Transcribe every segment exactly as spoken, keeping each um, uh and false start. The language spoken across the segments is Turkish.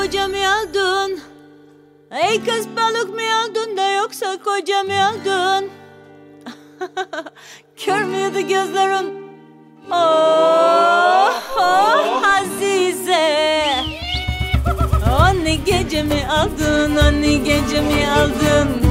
koca mı aldın? Ey kız, balık mı aldın da yoksa koca mı aldın? Kör müydü gözlerin? Oh, oh Azize. Onu gece mi aldın, onu gece mi aldın?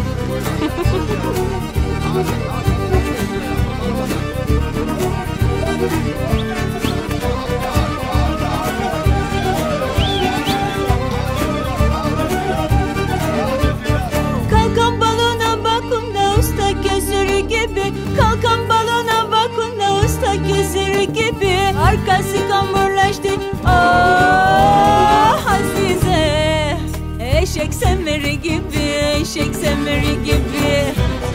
Kalkan balona bakın da usta kesiri gibi. Kalkan balona bakın da usta kesiri gibi. Arkası kamburlaştı. Oh Azize. Eşek semeri gibi, eşek semeri gibi.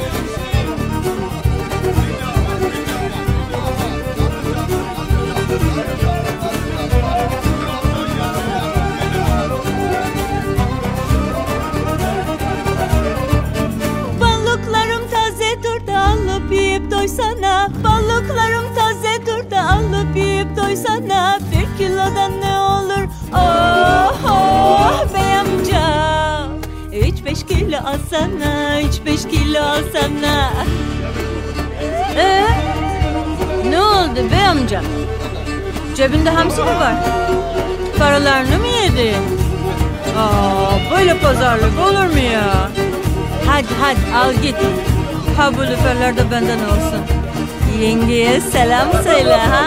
Balıklarım taze dur da alıp yiyip doysana. Balıklarım taze dur da alıp yiyip doysana. Bir kilodan ne olur? Oh oh bey amca. Üç beş kilo alsana, üç beş kilo alsana. Ee, ne oldu bey amca? Cebinde hamsi mi var? Paralarını mı yedin? Aa, böyle pazarlık olur mu ya? Hadi hadi al git. Ha bu lüferler de benden olsun. Yengeye selam söyle ha.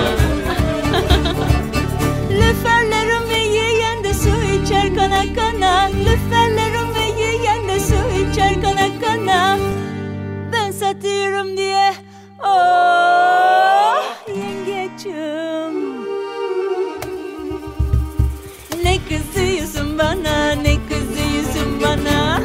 Lüferlerimi yiyen de su içer kana kana. Lüferlerimi yiyen de su içer kana kana. Ben satıyorum diye. Oh yengeciğim. Ne kızıyorsun bana, ne kızıyorsun bana.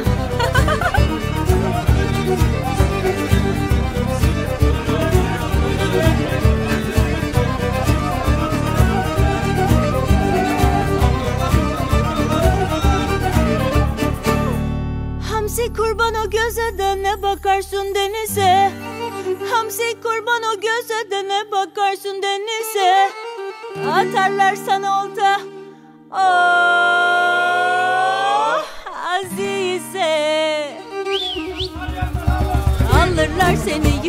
Hamsi kurban o göze de ne bakarsın denize. Hamsi kurban o göze de ne bakarsın denize. Atarlar sana olta. Oh Azize. Alırlar seni